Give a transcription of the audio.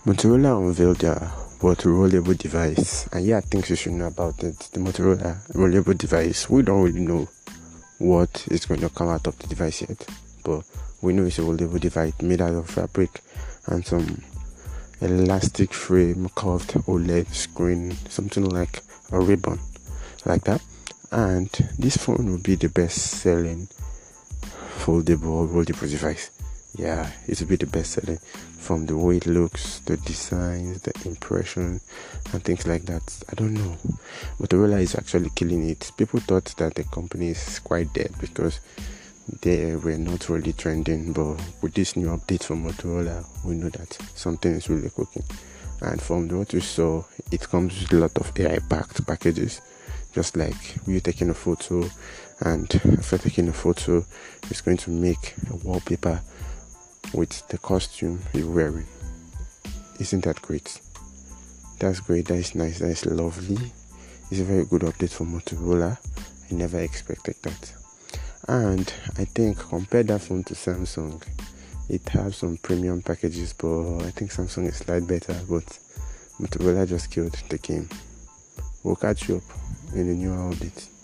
Motorola unveiled their rollable device, and things you should know about it. The Motorola rollable device, we don't really know what is going to come out of the device yet, but we know it's a rollable device made out of fabric and some elastic frame curved OLED screen, something like a ribbon, like that. And this phone will be the best selling foldable rollable device. Yeah, it will be the best selling from the way it looks, the designs, the impression, and things like that. I don't know. Motorola is actually killing it. People thought that the company is quite dead because they were not really trending, but with this new update from Motorola, we know that something is really cooking. And from what we saw, it comes with a lot of AI-backed packages, just like you taking a photo, and after taking a photo, it's going to make a wallpaper with the costume you're wearing. Isn't that great? That's great. That is nice. That is lovely. It's a very good update for Motorola. I never expected that. And I think compare that phone to Samsung. It has some premium packages, but I think Samsung is slightly better. But Motorola just killed the game. We'll catch you up in the new update.